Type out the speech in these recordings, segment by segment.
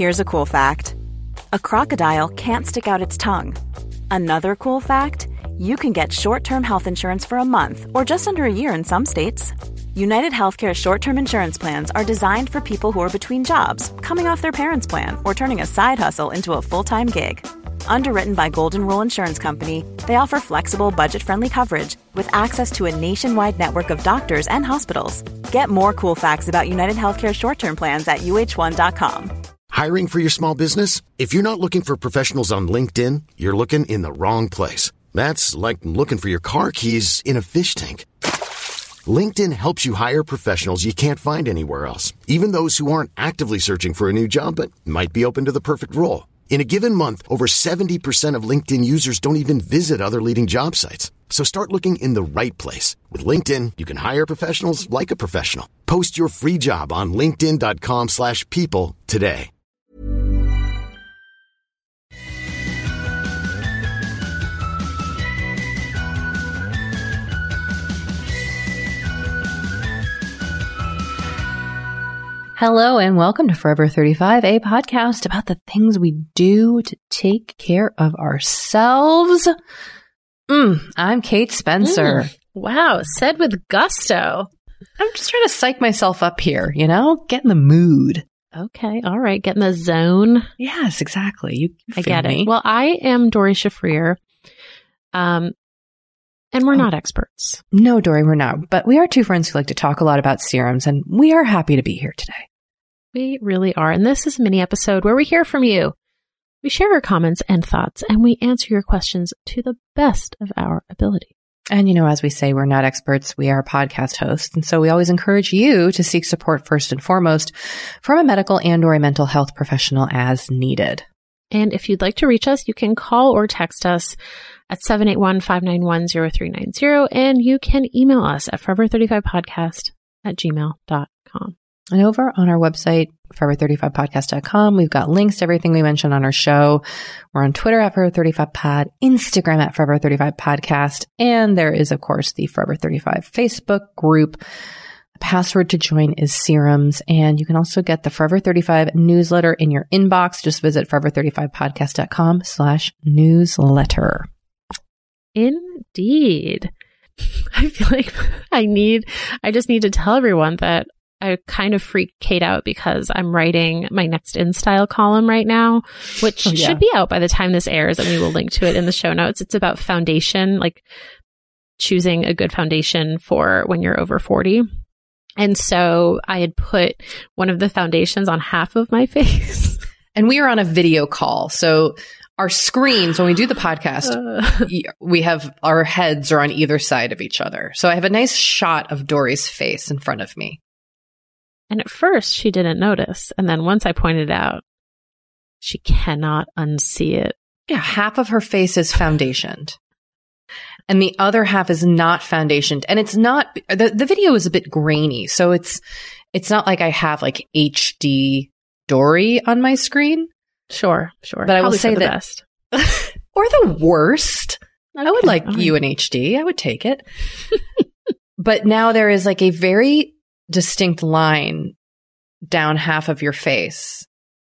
Here's a cool fact. A crocodile can't stick out its tongue. Another cool fact, you can get short-term health insurance for a month or just under a year in some states. United Healthcare short-term insurance plans are designed for people who are between jobs, coming off their parents' plan, or turning a side hustle into a full-time gig. Underwritten by Golden Rule Insurance Company, they offer flexible, budget-friendly coverage with access to a nationwide network of doctors and hospitals. Get more cool facts about United Healthcare short-term plans at uh1.com. Hiring for your small business? If you're not looking for professionals on LinkedIn, you're looking in the wrong place. That's like looking for your car keys in a fish tank. LinkedIn helps you hire professionals you can't find anywhere else, even those who aren't actively searching for a new job but might be open to the perfect role. In a given month, over 70% of LinkedIn users don't even visit other leading job sites. So start looking in the right place. With LinkedIn, you can hire professionals like a professional. Post your free job on linkedin.com/people today. Hello and welcome to Forever 35, a podcast about the things we do to take care of ourselves. I'm Kate Spencer. Wow, said with gusto. I'm just trying to psych myself up here, get in the mood. Okay, all right, get in the zone. Yes, exactly. I get it. Well, I am Doree Shafrir, and we're not experts. No, Doree, we're not. But we are two friends who like to talk a lot about serums, and we are happy to be here today. We really are. And this is a mini episode where we hear from you. We share our comments and thoughts, and we answer your questions to the best of our ability. And, as we say, we're not experts. We are podcast hosts. And so we always encourage you to seek support first and foremost from a medical and or a mental health professional as needed. And if you'd like to reach us, you can call or text us at 781-591-0390. And you can email us at forever35podcast@gmail.com. And over on our website, forever35podcast.com, we've got links to everything we mentioned on our show. We're on Twitter at Forever35Pod, Instagram at Forever35Podcast, and there is, of course, the Forever 35 Facebook group. The password to join is serums, and you can also get the Forever 35 newsletter in your inbox. Just visit forever35podcast.com/newsletter. Indeed. I feel like I just need to tell everyone that I kind of freaked Kate out because I'm writing my next InStyle column right now, which should be out by the time this airs, and we will link to it in the show notes. It's about foundation, like choosing a good foundation for when you're over 40. And so I had put one of the foundations on half of my face. And we are on a video call. So our screens, when we do the podcast, we have our heads are on either side of each other. So I have a nice shot of Doree's face in front of me. And at first, she didn't notice. And then once I pointed it out, she cannot unsee it. Yeah, half of her face is foundationed. And the other half is not foundationed. And it's not, the video is a bit grainy. So it's not like I have like HD Doree on my screen. Sure. But I will say the that, best. or the worst. Okay, I would like you in HD. I would take it. But now there is like a very distinct line down half of your face.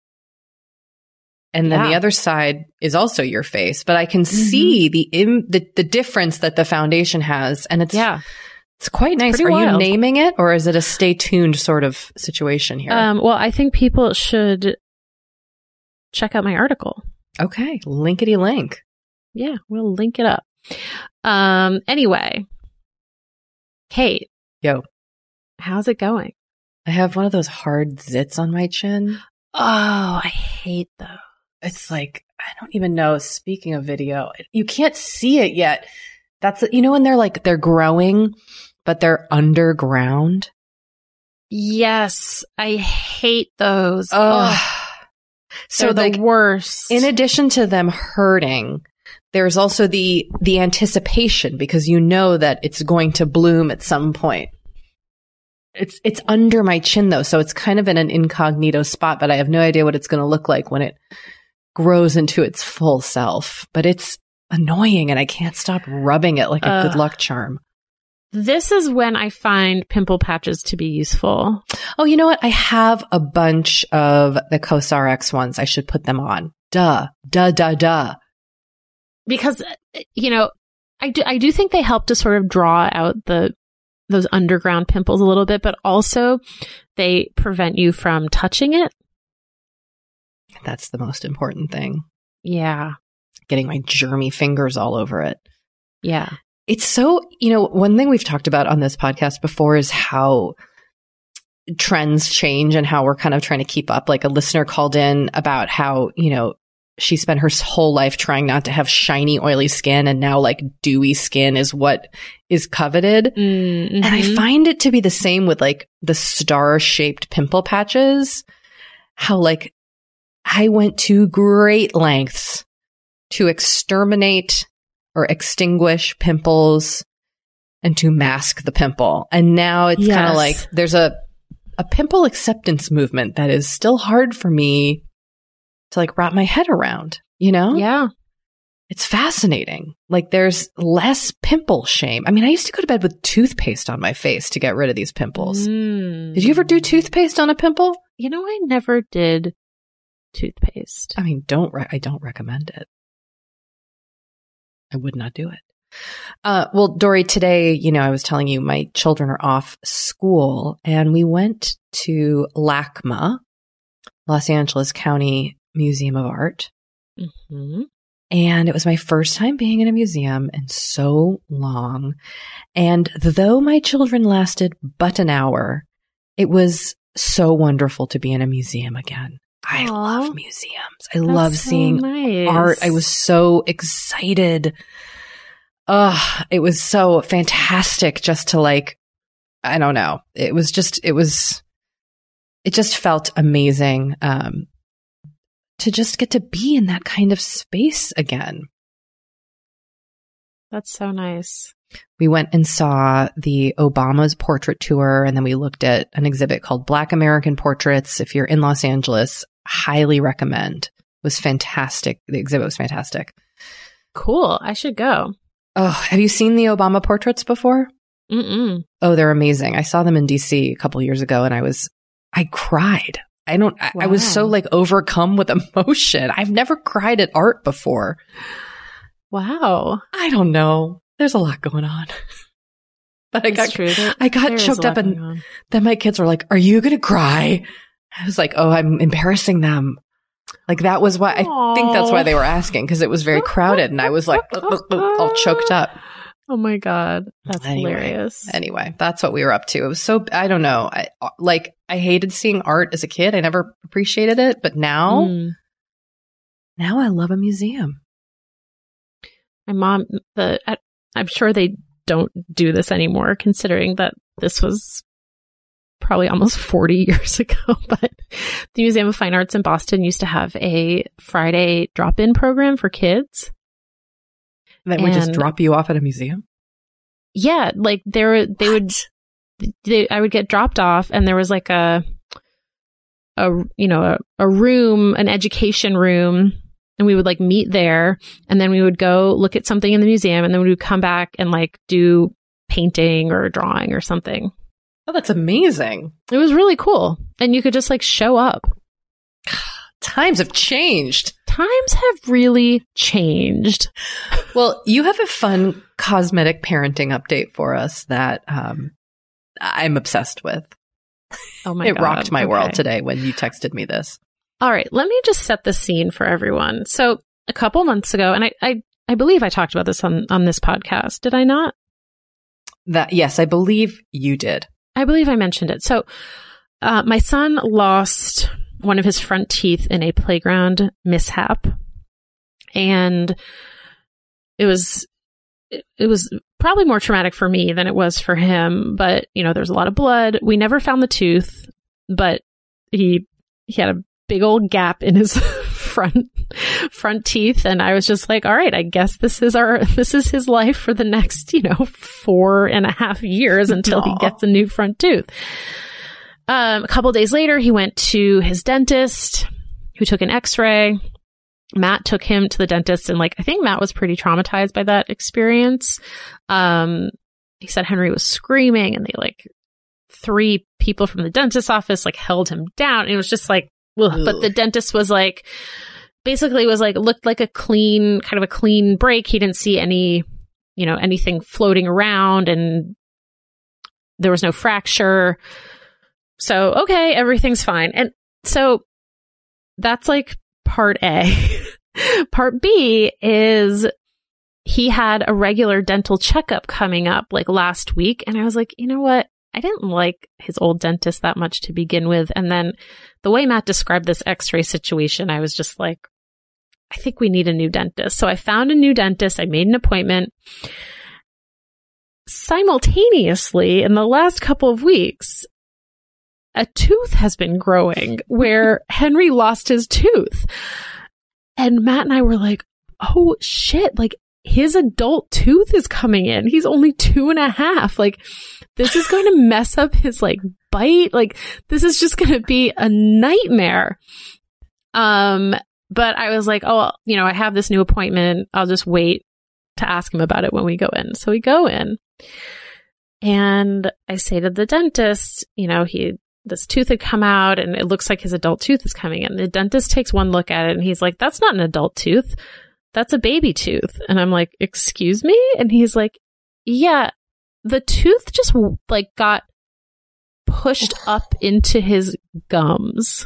And then the other side is also your face, but I can see the difference that the foundation has, and it's quite nice. Pretty wild. You naming it, or is it a stay tuned sort of situation here? Well, I think people should check out my article. Okay, linkety link. Yeah, we'll link it up. Anyway, Kate. Yo. How's it going? I have one of those hard zits on my chin. Oh, I hate those. It's like, I don't even know. Speaking of video, you can't see it yet. That's, when they're growing, but they're underground. Yes, I hate those. Oh, so the worst. In addition to them hurting, there's also the anticipation, because that it's going to bloom at some point. It's under my chin though, so it's kind of in an incognito spot, but I have no idea what it's going to look like when it grows into its full self. But it's annoying, and I can't stop rubbing it like a good luck charm. This is when I find pimple patches to be useful. Oh, you know what? I have a bunch of the CosRX ones. I should put them on. Duh. Because, you know, I do think they help to sort of draw out those underground pimples a little bit, but also they prevent you from touching it. That's the most important thing. Yeah. Getting my germy fingers all over it. Yeah. It's so, you know, one thing we've talked about on this podcast before is how trends change and how we're kind of trying to keep up. Like a listener called in about how, you know, she spent her whole life trying not to have shiny, oily skin, and now like dewy skin is what is coveted. Mm-hmm. And I find it to be the same with like the star-shaped pimple patches. How like I went to great lengths to exterminate or extinguish pimples and to mask the pimple. And now it's kind of like there's a pimple acceptance movement that is still hard for me to like wrap my head around, you know? Yeah. It's fascinating. Like there's less pimple shame. I mean, I used to go to bed with toothpaste on my face to get rid of these pimples. Did you ever do toothpaste on a pimple? You know, I never did toothpaste. I mean, I don't recommend it. I would not do it. Well, Doree, today, you know, I was telling you my children are off school and we went to LACMA, Los Angeles County Museum of Art. Mm-hmm. And it was my first time being in a museum in so long. And though my children lasted but an hour, it was so wonderful to be in a museum again. I love museums. I love seeing art. I was so excited. It was so fantastic just to like, I don't know. It just felt amazing to just get to be in that kind of space again. That's so nice. We went and saw the Obama's portrait tour, and then we looked at an exhibit called Black American Portraits. If you're in Los Angeles, highly recommend. It was fantastic. The exhibit was fantastic. Cool. I should go. Oh, have you seen the Obama portraits before? Mm-mm. Oh, they're amazing. I saw them in DC a couple years ago, and I cried. I was so like overcome with emotion. I've never cried at art before. Wow. I don't know. There's a lot going on. But I got choked up, and then my kids were like, "Are you going to cry?" I was like, "Oh, I'm embarrassing them." Like that was why I think that's why they were asking, because it was very crowded, and I was like all choked up. Oh my God. That's hilarious. Anyway, that's what we were up to. It was so, I don't know. I hated seeing art as a kid. I never appreciated it, but now I love a museum. My mom, I'm sure they don't do this anymore, considering that this was probably almost 40 years ago, but the Museum of Fine Arts in Boston used to have a Friday drop-in program for kids. That would just drop you off at a museum? Yeah, like I would get dropped off, and there was like a room, an education room, and we would like meet there, and then we would go look at something in the museum, and then we would come back and like do painting or drawing or something. Oh, that's amazing. It was really cool. And you could just like show up. Times have changed. Times have really changed. Well, you have a fun cosmetic parenting update for us that I'm obsessed with. Oh my God. It rocked my world today when you texted me this. All right, let me just set the scene for everyone. So a couple months ago, and I believe I talked about this on this podcast. Did I not? Yes, I believe you did. I believe I mentioned it. So my son lost one of his front teeth in a playground mishap. And it was probably more traumatic for me than it was for him. But, you know, there's a lot of blood. We never found the tooth, but he had a big old gap in his front teeth. And I was just like, all right, I guess this is his life for the next, 4.5 years until he gets a new front tooth. A couple days later, he went to his dentist, who took an x-ray. Matt took him to the dentist, and I think Matt was pretty traumatized by that experience. he said Henry was screaming and they like 3 people from the dentist's office like held him down. And it was just like, ugh. But the dentist was like, basically was like, looked like a clean break. He didn't see any, anything floating around and there was no fracture. So, okay, everything's fine. And so that's like part A. Part B is he had a regular dental checkup coming up like last week. And I was like, you know what? I didn't like his old dentist that much to begin with. And then the way Matt described this x-ray situation, I was just like, I think we need a new dentist. So I found a new dentist. I made an appointment. Simultaneously, in the last couple of weeks, a tooth has been growing where Henry lost his tooth. And Matt and I were like, oh shit, like his adult tooth is coming in. He's only 2.5. Like, this is going to mess up his like bite. Like, this is just going to be a nightmare. But I was like, oh, I have this new appointment. I'll just wait to ask him about it when we go in. So we go in and I say to the dentist, this tooth had come out and it looks like his adult tooth is coming in. The dentist takes one look at it and he's like, that's not an adult tooth. That's a baby tooth. And I'm like, excuse me? And he's like, yeah, the tooth just like got pushed up into his gums.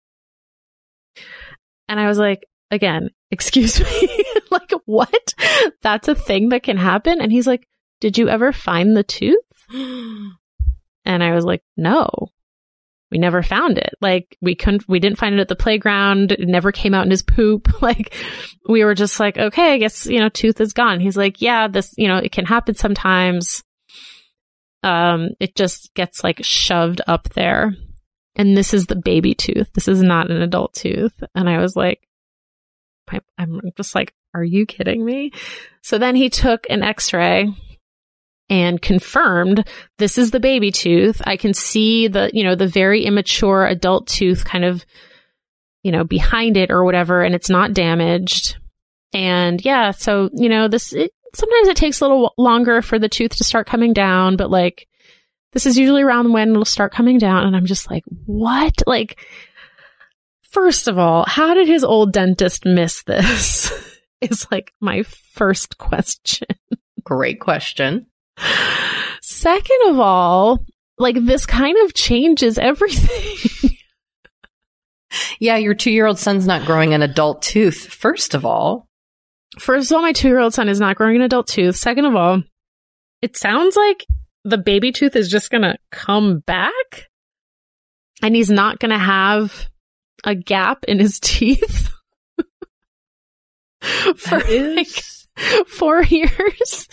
And I was like, again, excuse me? Like, what? That's a thing that can happen? And he's like, did you ever find the tooth? And I was like, no, we never found it. Like, we didn't find it at the playground. It never came out in his poop. Like, we were just like, okay, I guess, tooth is gone. He's like, yeah, this, it can happen sometimes. It just gets like shoved up there. And this is the baby tooth. This is not an adult tooth. And I was like, I'm just like, are you kidding me? So then he took an x-ray and confirmed this is the baby tooth. I can see the very immature adult tooth kind of, behind it or whatever, and it's not damaged. And yeah, so, sometimes it takes a little longer for the tooth to start coming down, but like, this is usually around when it'll start coming down. And I'm just like, what? Like, first of all, how did his old dentist miss this? Is like my first question. Great question. Second of all, like, this kind of changes everything. Yeah, your 2-year-old son's not growing an adult tooth, first of all. First of all, my 2-year-old son is not growing an adult tooth. Second of all, it sounds like the baby tooth is just going to come back and he's not going to have a gap in his teeth for like 4 years.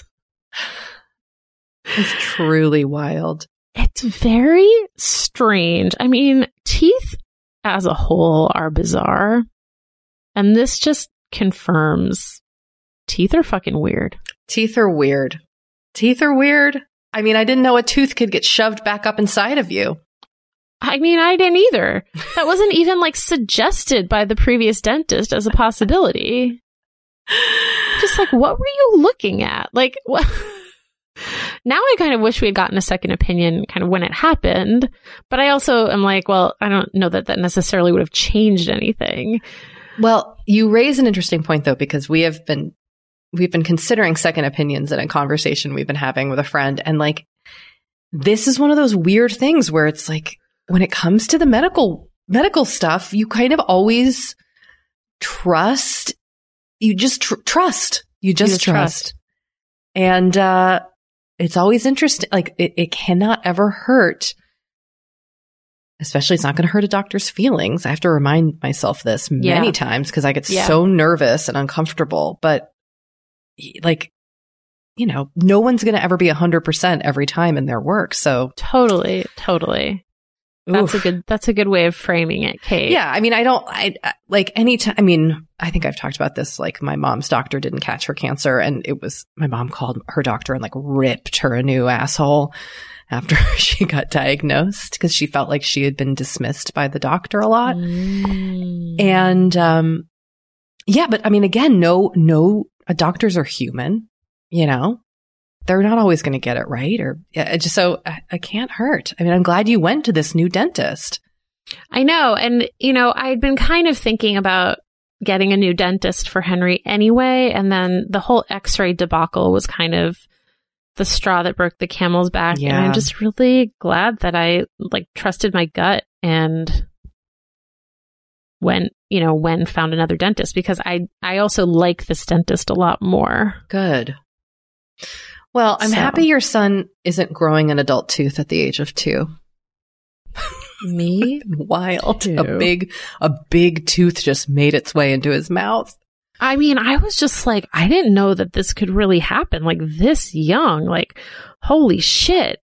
It's truly wild. It's very strange. I mean, teeth as a whole are bizarre. And this just confirms teeth are fucking weird. Teeth are weird. Teeth are weird. I mean, I didn't know a tooth could get shoved back up inside of you. I mean, I didn't either. That wasn't even like suggested by the previous dentist as a possibility. Just like, what were you looking at? Like, what? Now I kind of wish we had gotten a second opinion kind of when it happened. But I also am like, well, I don't know that necessarily would have changed anything. Well, you raise an interesting point, though, because we've been considering second opinions in a conversation we've been having with a friend. And like, this is one of those weird things where it's like, when it comes to the medical stuff, you kind of always trust. You just trust. You just trust. And it's always interesting. Like, it cannot ever hurt. Especially, it's not going to hurt a doctor's feelings. I have to remind myself this many times because I get so nervous and uncomfortable. But like, no one's going to ever be 100% every time in their work. So totally. That's a good way of framing it, Kate. Yeah. I mean, I like anytime. I mean, I think I've talked about this. Like, my mom's doctor didn't catch her cancer, and my mom called her doctor and like ripped her a new asshole after she got diagnosed because she felt like she had been dismissed by the doctor a lot. And, but I mean, again, no, doctors are human, they're not always going to get it right. Or I can't hurt. I mean, I'm glad you went to this new dentist. I know. And, I'd been kind of thinking about getting a new dentist for Henry anyway. And then the whole x-ray debacle was kind of the straw that broke the camel's back. Yeah. And I'm just really glad that I trusted my gut and when found another dentist, because I also like this dentist a lot more. Good. Well, I'm happy your son isn't growing an adult tooth at the age of 2. Me? Wild. Too. A big tooth just made its way into his mouth. I mean, I was just like, I didn't know that this could really happen this young. Holy shit.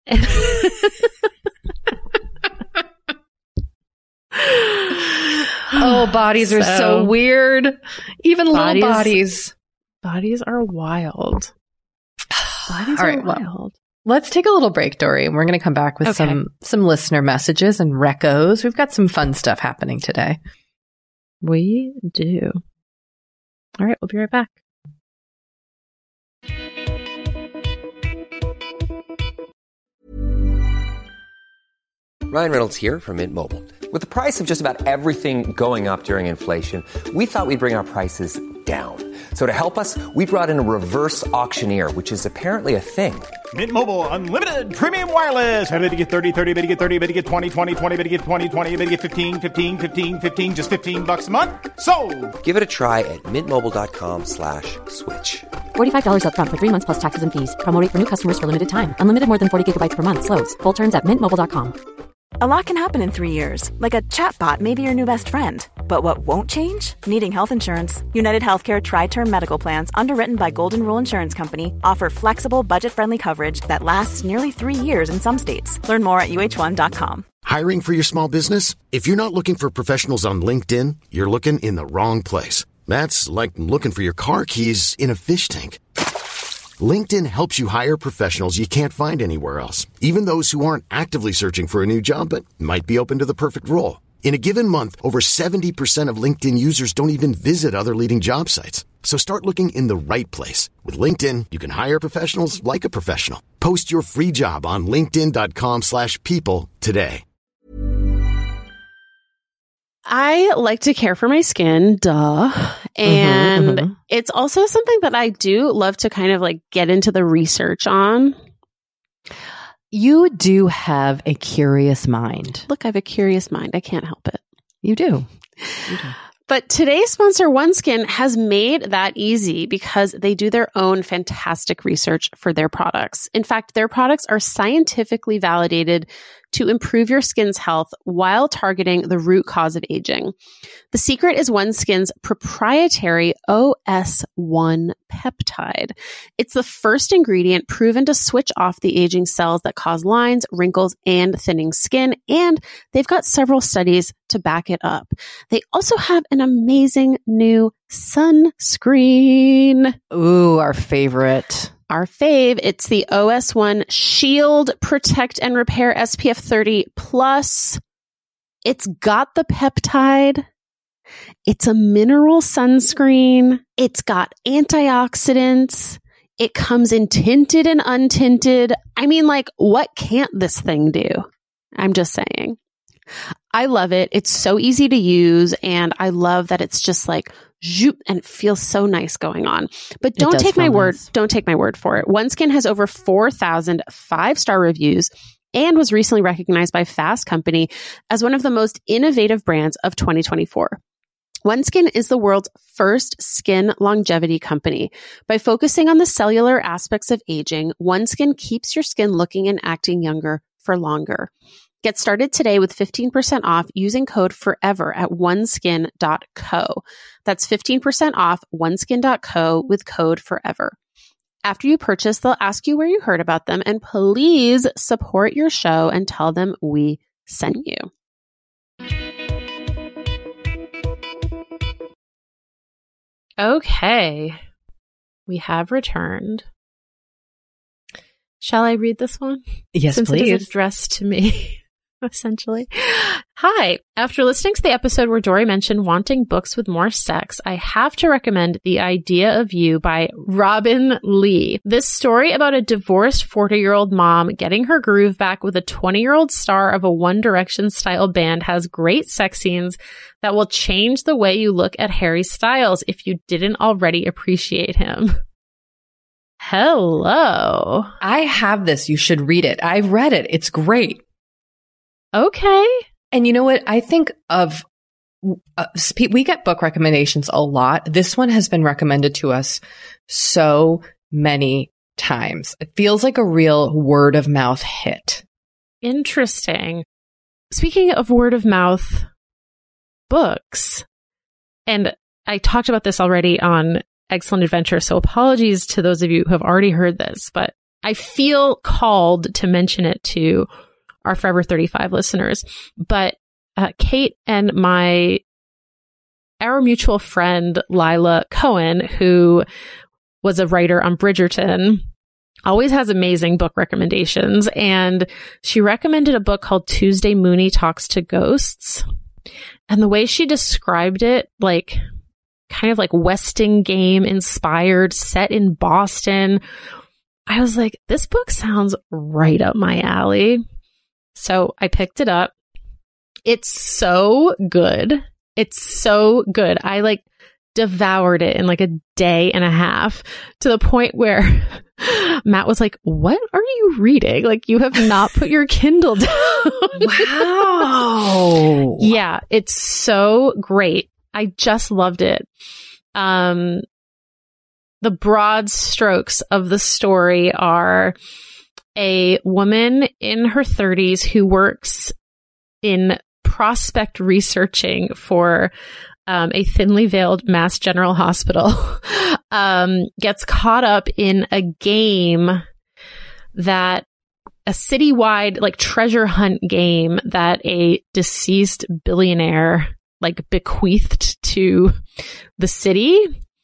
Oh, bodies are so weird. Even little bodies. Bodies are wild. Bodies All right, are wild. Well, let's take a little break, Dory, and we're going to come back with some listener messages and recos. We've got some fun stuff happening today. We do. All right, we'll be right back. Ryan Reynolds here from Mint Mobile. With the price of just about everything going up during inflation, we thought we'd bring our prices down. So to help us, we brought in a reverse auctioneer, which is apparently a thing. Mint Mobile Unlimited Premium Wireless. How to get 30, 30, bit to get 30, bit to get 20, 20, 20, bit to get 20, 20, bit to get 15, 15, 15, 15, just $15 a month? Sold! Give it a try at mintmobile.com/switch. $45 up front for 3 months plus taxes and fees. Promo rate for new customers for limited time. Unlimited more than 40 gigabytes per month. Slows full terms at mintmobile.com. A lot can happen in 3 years, like a chatbot may be your new best friend. But what won't change? Needing health insurance. United Healthcare Tri-Term Medical Plans, underwritten by Golden Rule Insurance Company, offer flexible, budget-friendly coverage that lasts nearly 3 years in some states. Learn more at UH1.com. Hiring for your small business? If you're not looking for professionals on LinkedIn, you're looking in the wrong place. That's like looking for your car keys in a fish tank. LinkedIn helps you hire professionals you can't find anywhere else, even those who aren't actively searching for a new job but might be open to the perfect role. In a given month, over 70% of LinkedIn users don't even visit other leading job sites. So start looking in the right place. With LinkedIn, you can hire professionals like a professional. Post your free job on linkedin.com/people today. I like to care for my skin, duh. And it's also something that I do love to kind of get into the research on. You do have a curious mind. Look, I have a curious mind. I can't help it. You do. But today's sponsor, OneSkin, has made that easy because they do their own fantastic research for their products. In fact, their products are scientifically validated to improve your skin's health while targeting the root cause of aging. The secret is OneSkin's proprietary OS1 peptide. It's the first ingredient proven to switch off the aging cells that cause lines, wrinkles, and thinning skin, and they've got several studies to back it up. They also have an amazing new sunscreen. Ooh, our favorite. Our fave. It's the OS1 Shield Protect and Repair SPF 30 Plus. It's got the peptide. It's a mineral sunscreen. It's got antioxidants. It comes in tinted and untinted. I mean, what can't this thing do? I'm just saying. I love it. It's so easy to use, and I love that it's just zoop, and it feels so nice going on. But don't take my word. Don't take my word for it. OneSkin has over 4,000 5-star reviews and was recently recognized by Fast Company as one of the most innovative brands of 2024. OneSkin is the world's first skin longevity company. By focusing on the cellular aspects of aging, OneSkin keeps your skin looking and acting younger for longer. Get started today with 15% off using code FOREVER at oneskin.co. That's 15% off oneskin.co with code FOREVER. After you purchase, they'll ask you where you heard about them, and please support your show and tell them we sent you. Okay, we have returned. Shall I read this one? Yes, Since please. It is addressed to me. Essentially. Hi. After listening to the episode where Dory mentioned wanting books with more sex, I have to recommend The Idea of You by Robin Lee. This story about a divorced 40-year-old mom getting her groove back with a 20-year-old star of a One Direction style band has great sex scenes that will change the way you look at Harry Styles if you didn't already appreciate him. Hello. I have this. You should read it. I've read it. It's great. Okay. And you know what? I think of, we get book recommendations a lot. This one has been recommended to us so many times. It feels like a real word of mouth hit. Interesting. Speaking of word of mouth books, and I talked about this already on Excellent Adventure, so apologies to those of you who have already heard this, but I feel called to mention it to our Forever 35 listeners. But Kate and our mutual friend, Lila Cohen, who was a writer on Bridgerton, always has amazing book recommendations. And she recommended a book called Tuesday Mooney Talks to Ghosts. And the way she described it, like kind of like Westing game inspired, set in Boston, I was like, this book sounds right up my alley. So I picked it up. It's so good. It's so good. I like devoured it in like a day and a half, to the point where Matt was like, what are you reading? Like, you have not put your Kindle down. Wow. Yeah, it's so great. I just loved it. The broad strokes of the story are a woman in her 30s who works in prospect researching for a thinly veiled Mass General Hospital, gets caught up in a game that a citywide like treasure hunt game that a deceased billionaire like bequeathed to the city.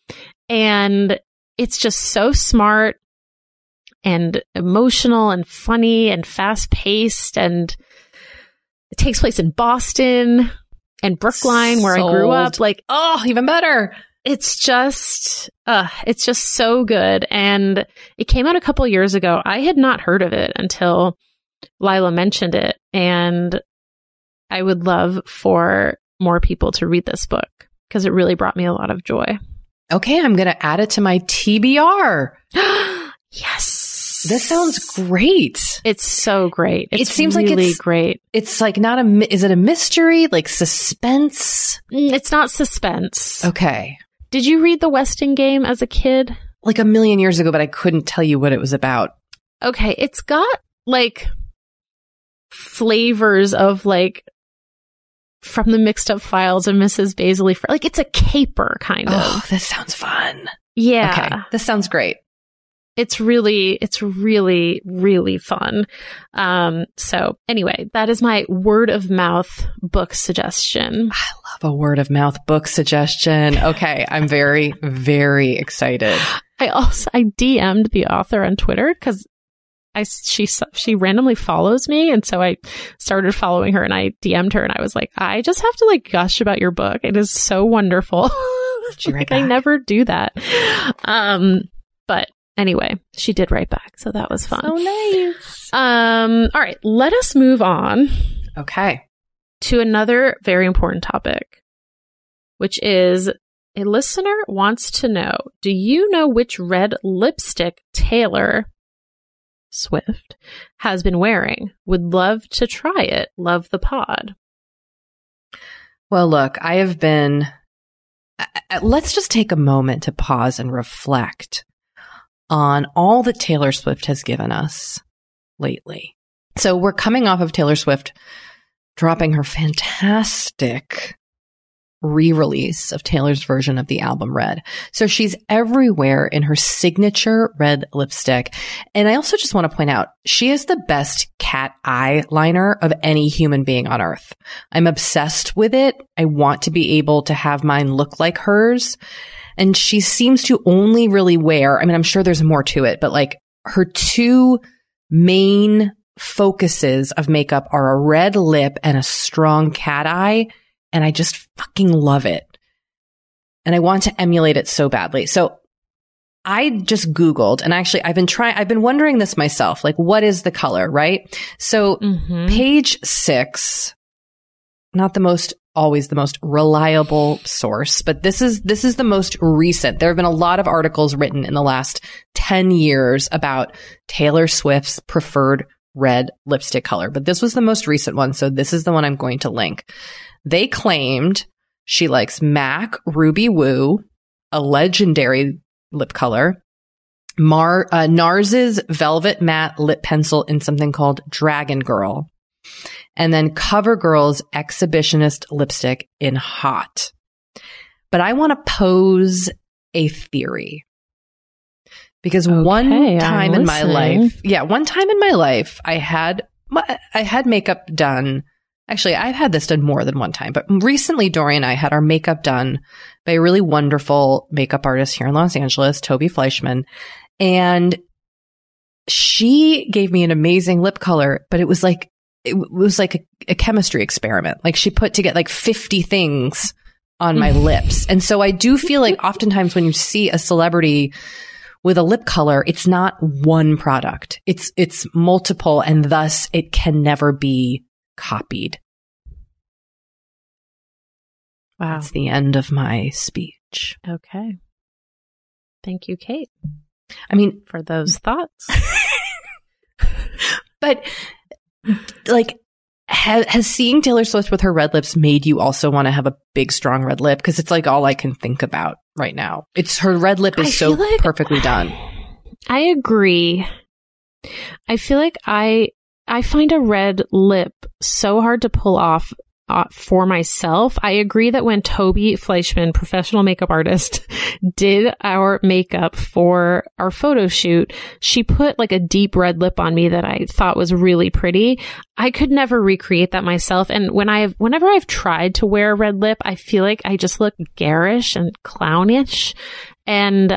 And it's just so smart and emotional and funny and fast paced, and it takes place in Boston and Brookline, where I grew up. Like, oh, even better. It's just so good. And it came out a couple years ago. I had not heard of it until Lila mentioned it, and I would love for more people to read this book because it really brought me a lot of joy. Okay, I'm going to add it to my TBR. Yes. This sounds great. It's so great. It seems really like it's great. It's like not is it a mystery? Like suspense? It's not suspense. Okay. Did you read The Westing Game as a kid? Like a million years ago, but I couldn't tell you what it was about. Okay. It's got like flavors of like From the Mixed Up Files of Mrs. Baisley. Like it's a caper kind of. Oh, this sounds fun. Yeah. Okay. This sounds great. It's really, really fun. So anyway, that is my word of mouth book suggestion. I love a word of mouth book suggestion. Okay. I'm very, very excited. I DM'd the author on Twitter because she randomly follows me. And so I started following her and I DM'd her and I was like, I just have to like gush about your book. It is so wonderful. Did you write back? I never do that. But anyway, she did write back. So that was fun. So nice. All right. Let us move on. Okay. To another very important topic, which is a listener wants to know, do you know which red lipstick Taylor Swift has been wearing? Would love to try it. Love the pod. Well, look, I have been... Let's just take a moment to pause and reflect on all that Taylor Swift has given us lately. So we're coming off of Taylor Swift dropping her fantastic re-release of Taylor's version of the album Red. So she's everywhere in her signature red lipstick. And I also just want to point out, she is the best cat eye liner of any human being on earth. I'm obsessed with it. I want to be able to have mine look like hers. And she seems to only really wear, I mean, I'm sure there's more to it, but like her two main focuses of makeup are a red lip and a strong cat eye. And I just fucking love it. And I want to emulate it so badly. So I just Googled, and actually I've been wondering this myself, like, what is the color, right? So page 6, not always the most reliable source, but this is the most recent. There have been a lot of articles written in the last 10 years about Taylor Swift's preferred red lipstick color, but this was the most recent one. So this is the one I'm going to link. They claimed she likes MAC Ruby Woo, a legendary lip color, NARS's Velvet Matte Lip Pencil in something called Dragon Girl, and then CoverGirl's Exhibitionist lipstick in Hot. But I want to pose a theory. Because one time in my life, I had makeup done. Actually, I've had this done more than one time, but recently Dory and I had our makeup done by a really wonderful makeup artist here in Los Angeles, Toby Fleischman. And she gave me an amazing lip color, but it was like a chemistry experiment. Like, she put together like 50 things on my lips. And so I do feel like oftentimes when you see a celebrity with a lip color, it's not one product. It's multiple, and thus it can never be copied. Wow. That's the end of my speech. Okay. Thank you, Kate. I mean, for those thoughts. But like, has seeing Taylor Swift with her red lips made you also want to have a big, strong red lip? Because it's like all I can think about right now. It's her red lip is so perfectly done. I agree. I feel like I find a red lip so hard to pull off for myself. I agree that when Toby Fleischman, professional makeup artist, did our makeup for our photo shoot, she put like a deep red lip on me that I thought was really pretty. I could never recreate that myself. And whenever I've tried to wear a red lip, I feel like I just look garish and clownish. And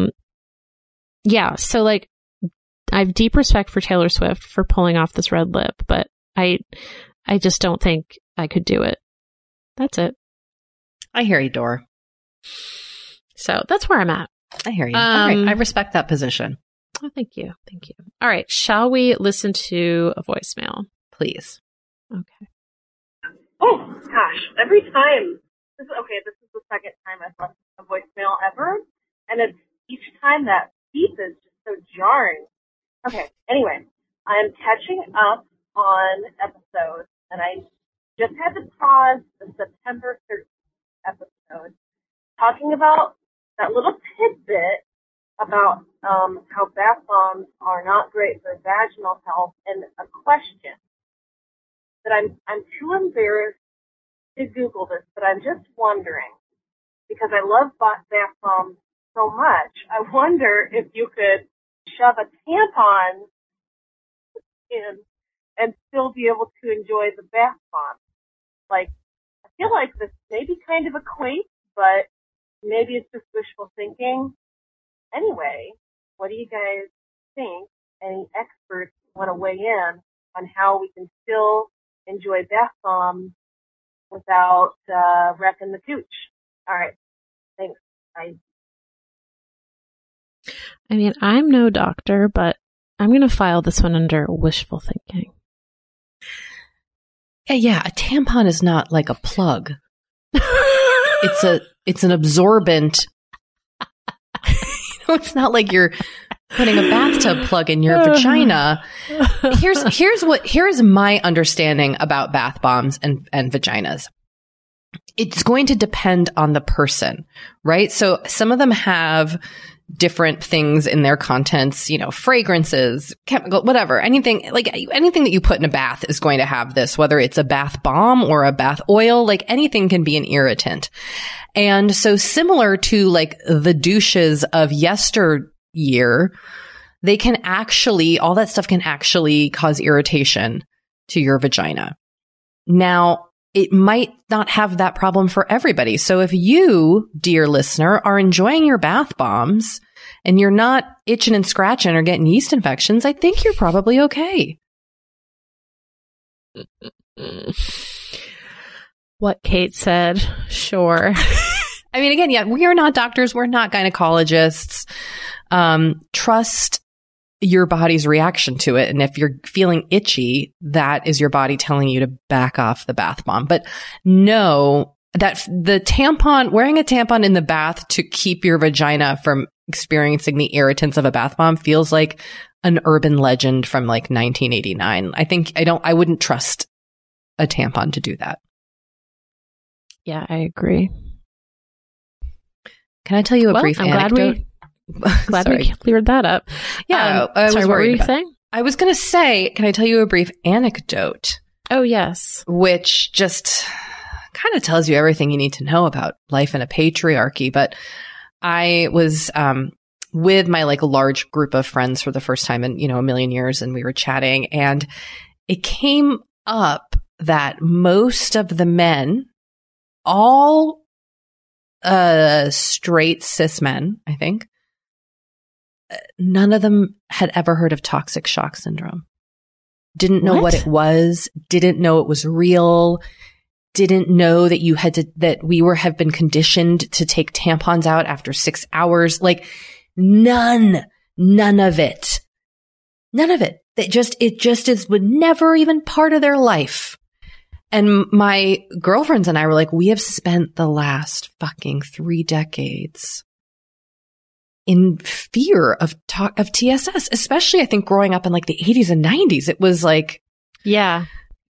so like, I have deep respect for Taylor Swift for pulling off this red lip, but I just don't think I could do it. That's it. I hear you, Dor. So that's where I'm at. I hear you. All right. I respect that position. Oh, thank you. Thank you. All right. Shall we listen to a voicemail? Please. Okay. Oh, gosh. Every time. This is the second time I've left a voicemail ever. And it's each time that beep is just so jarring. Okay. Anyway, I'm catching up on episodes, and I just had to pause the September 13th episode talking about that little tidbit about how bath bombs are not great for vaginal health, and a question that I'm too embarrassed to Google this, but I'm just wondering, because I love bath bombs so much, I wonder if you could shove a tampon in and still be able to enjoy the bath bomb. Like, I feel like this maybe kind of equates, but maybe it's just wishful thinking. Anyway, what do you guys think? Any experts want to weigh in on how we can still enjoy bath bombs without wrecking the cooch? All right. Thanks. Bye. I mean, I'm no doctor, but I'm going to file this one under wishful thinking. Yeah, a tampon is not like a plug. It's an absorbent. It's not like you're putting a bathtub plug in your vagina. Here's my understanding about bath bombs and vaginas. It's going to depend on the person, right? So some of them have different things in their contents, fragrances, chemical, whatever, anything that you put in a bath is going to have this, whether it's a bath bomb or a bath oil, like anything can be an irritant. And so similar to like the douches of yesteryear, all that stuff can actually cause irritation to your vagina. Now, it might not have that problem for everybody. So if you, dear listener, are enjoying your bath bombs and you're not itching and scratching or getting yeast infections, I think you're probably okay. What Kate said. Sure. I mean, again, yeah, we are not doctors. We're not gynecologists. Trust your body's reaction to it. And if you're feeling itchy, that is your body telling you to back off the bath bomb. But know that wearing a tampon in the bath to keep your vagina from experiencing the irritants of a bath bomb feels like an urban legend from like 1989. I wouldn't trust a tampon to do that. Yeah, I agree. Can I tell you a brief anecdote? Glad we cleared that up. Yeah, I was sorry, worried. What were you saying? I was going to say, can I tell you a brief anecdote? Oh, yes. Which just kind of tells you everything you need to know about life in a patriarchy. But I was with my like large group of friends for the first time in, a million years, and we were chatting, and it came up that most of the men, all straight cis men, I think, none of them had ever heard of toxic shock syndrome. Didn't know what it was, didn't know it was real, didn't know that have been conditioned to take tampons out after 6 hours. Like none of it. None of it. It just was never even part of their life. And my girlfriends and I were like, we have spent the last fucking 3 decades in fear of TSS, especially I think growing up in like the 80s and 90s. It was like, yeah,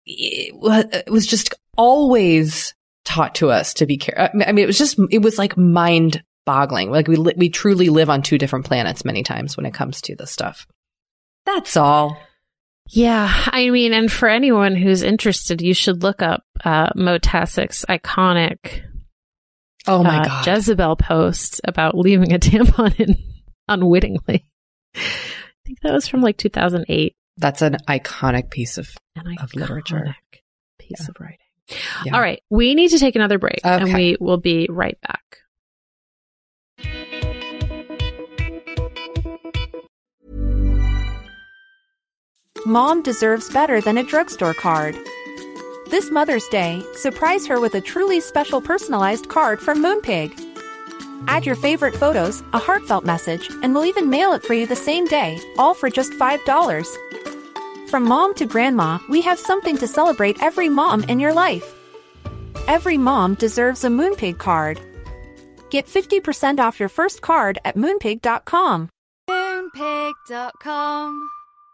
it was just always taught to us to be careful. I mean, it was like mind boggling. Like we truly live on 2 different planets many times when it comes to this stuff. That's all. Yeah, I mean, and for anyone who's interested, you should look up Motassic's iconic my God. Jezebel post about leaving a tampon in unwittingly. I think that was from like 2008. That's an iconic piece of literature. Piece of writing. Yeah. All right, we need to take another break, and we will be right back. Mom deserves better than a drugstore card. This Mother's Day, surprise her with a truly special personalized card from Moonpig. Add your favorite photos, a heartfelt message, and we'll even mail it for you the same day, all for just $5. From mom to grandma, we have something to celebrate every mom in your life. Every mom deserves a Moonpig card. Get 50% off your first card at Moonpig.com. Moonpig.com.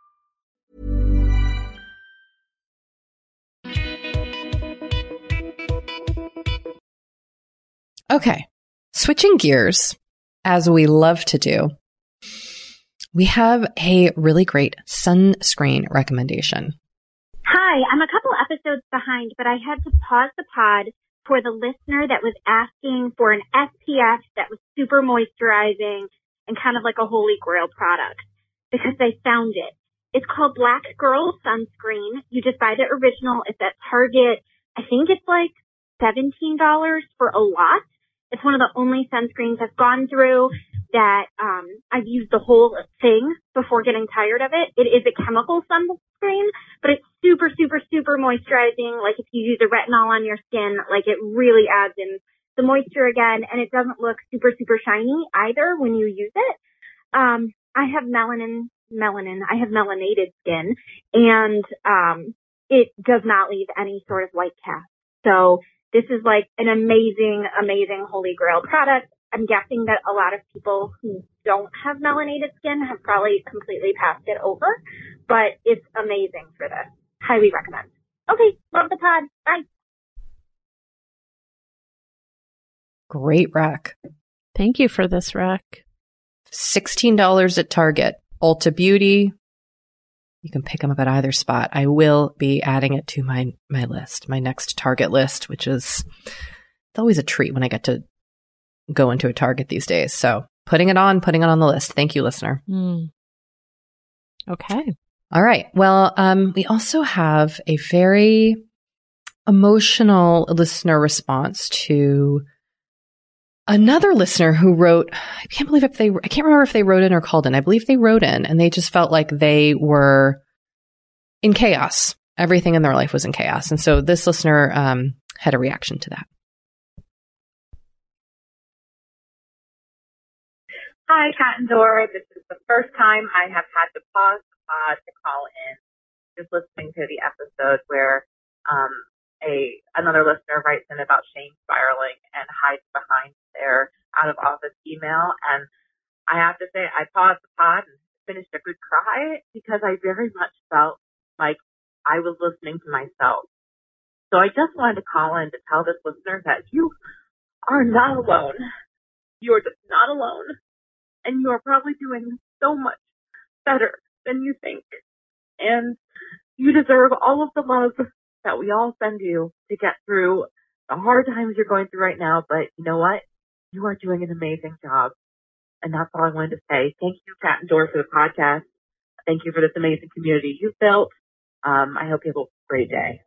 Okay, switching gears, as we love to do, we have a really great sunscreen recommendation. Hi, I'm a couple episodes behind, but I had to pause the pod for the listener that was asking for an SPF that was super moisturizing and kind of like a holy grail product, because they found it. It's called Black Girl Sunscreen. You just buy the original. It's at Target. I think it's like $17 for a lot. It's one of the only sunscreens I've gone through that I've used the whole thing before getting tired of it. It is a chemical sunscreen, but it's super, super, super moisturizing. Like if you use a retinol on your skin, like it really adds in the moisture again, and it doesn't look super, super shiny either when you use it. I have I have melanated skin, and it does not leave any sort of white cast. So this is like an amazing, amazing holy grail product. I'm guessing that a lot of people who don't have melanated skin have probably completely passed it over, but it's amazing for this. Highly recommend. Okay, love the pod. Bye. Great rec. Thank you for this rec. $16 at Target. Ulta Beauty. You can pick them up at either spot. I will be adding it to my list, my next Target list, which is it's always a treat when I get to go into a Target these days. So putting it on the list. Thank you, listener. Okay. All right. Well, we also have a very emotional listener response to another listener who wrote, I can't remember if they wrote in or called in. I believe they wrote in, and they just felt like they were in chaos everything in their life was in chaos. And so this listener had a reaction to that. Hi, Kat and Dora. This is the first time I have had to pause the pod to call in. Just listening to the episode where another listener writes in about shame spiraling and hides behind their out of office email. And I have to say, I paused the pod and finished a good cry because I very much felt like I was listening to myself. So I just wanted to call in to tell this listener that you are not alone. You are just not alone. And you are probably doing so much better than you think. And you deserve all of the love that we all send you to get through the hard times you're going through right now. But you know what? You are doing an amazing job. And that's all I wanted to say. Thank you, Kat and Dora, for the podcast. Thank you for this amazing community you've built. I hope you have a great day.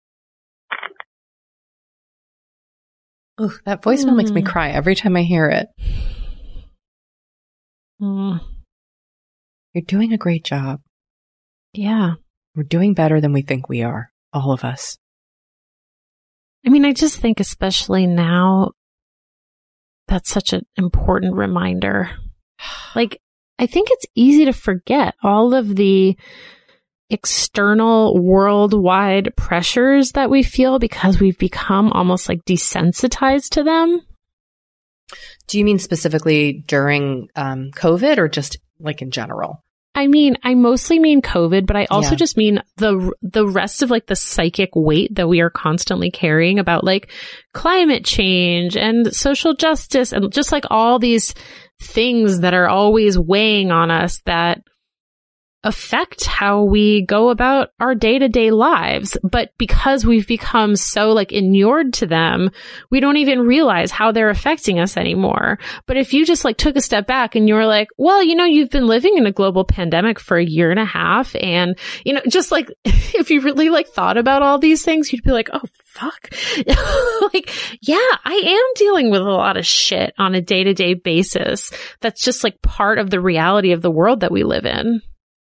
Ooh, that voicemail makes me cry every time I hear it. You're doing a great job. Yeah. We're doing better than we think we are. All of us. I mean, I just think especially now, that's such an important reminder. Like, I think it's easy to forget all of the external worldwide pressures that we feel because we've become almost like desensitized to them. Do you mean specifically during COVID or just like in general? I mean, I mostly mean COVID, but I also just mean the rest of like the psychic weight that we are constantly carrying about like climate change and social justice and just like all these things that are always weighing on us that affect how we go about our day-to-day lives. But because we've become so like inured to them, we don't even realize how they're affecting us anymore. But if you just like took a step back and you were like, well, you know, you've been living in a global pandemic for a year and a half. And, you know, just like if you really like thought about all these things, you'd be like, oh, fuck. Like, yeah, I am dealing with a lot of shit on a day-to-day basis. That's just like part of the reality of the world that we live in.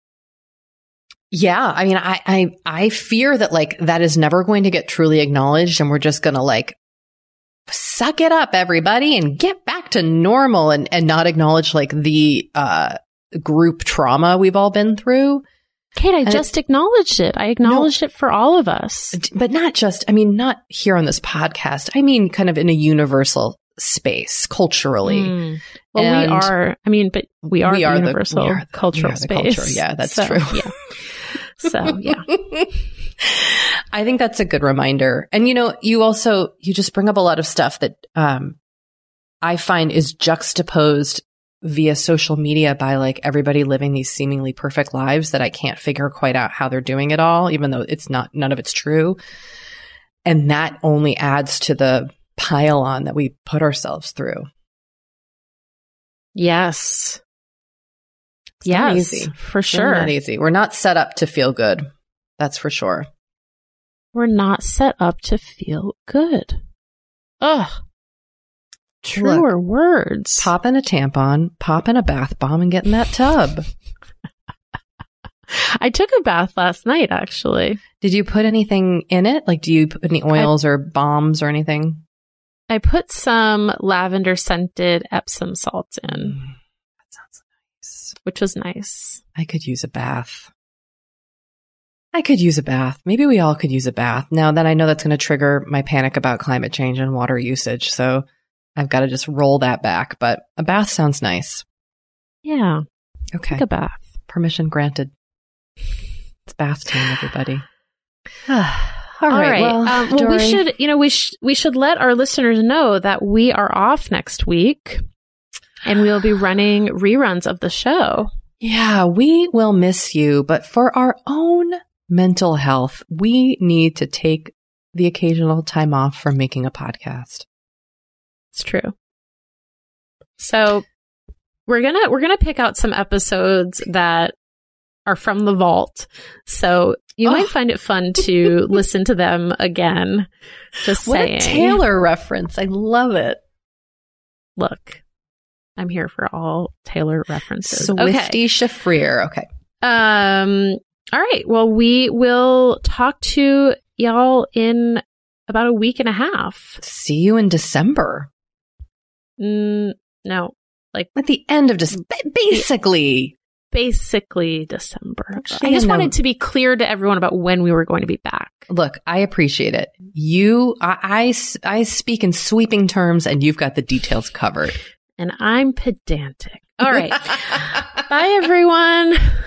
Yeah. I mean, I fear that like that is never going to get truly acknowledged and we're just going to like suck it up, everybody, and get back to normal and not acknowledge like the group trauma we've all been through. Kate, I just acknowledged it. I acknowledged it for all of us. But not just, I mean, not here on this podcast. I mean, kind of in a universal space culturally. Well, and we are, I mean, but we are the universal cultural space. Culture. Yeah, that's true. Yeah. So, yeah. I think that's a good reminder. And, you know, you just bring up a lot of stuff that I find is juxtaposed via social media by like everybody living these seemingly perfect lives that I can't figure quite out how they're doing it all, even though none of it's true. And that only adds to the pile on that we put ourselves through. Yes. It's not easy. For sure. It's not easy. We're not set up to feel good. That's for sure. We're not set up to feel good. Ugh. Truer words. Pop in a tampon, pop in a bath bomb, and get in that tub. I took a bath last night, actually. Did you put anything in it? Like, do you put any oils or balms or anything? I put some lavender scented Epsom salts in. That sounds nice. Which was nice. I could use a bath. Maybe we all could use a bath. Now that I know that's going to trigger my panic about climate change and water usage. So I've got to just roll that back. But a bath sounds nice. Yeah. Okay. Take a bath. Permission granted. It's bath time, everybody. All right. Well, we should let our listeners know that we are off next week and we'll be running reruns of the show. Yeah, we will miss you, but for our own mental health, we need to take the occasional time off from making a podcast. It's true. So we're gonna pick out some episodes that are from the vault. So you might find it fun to listen to them again. Just saying. What a Taylor reference. I love it. Look, I'm here for all Taylor references. Swifty Shafrir. Okay. All right. Well, we will talk to y'all in about a week and a half. See you in December. No, like at the end of basically December. Actually, I just wanted to be clear to everyone about when we were going to be back. Look, I appreciate it. I speak in sweeping terms, and you've got the details covered. And I'm pedantic. All right. Bye, everyone.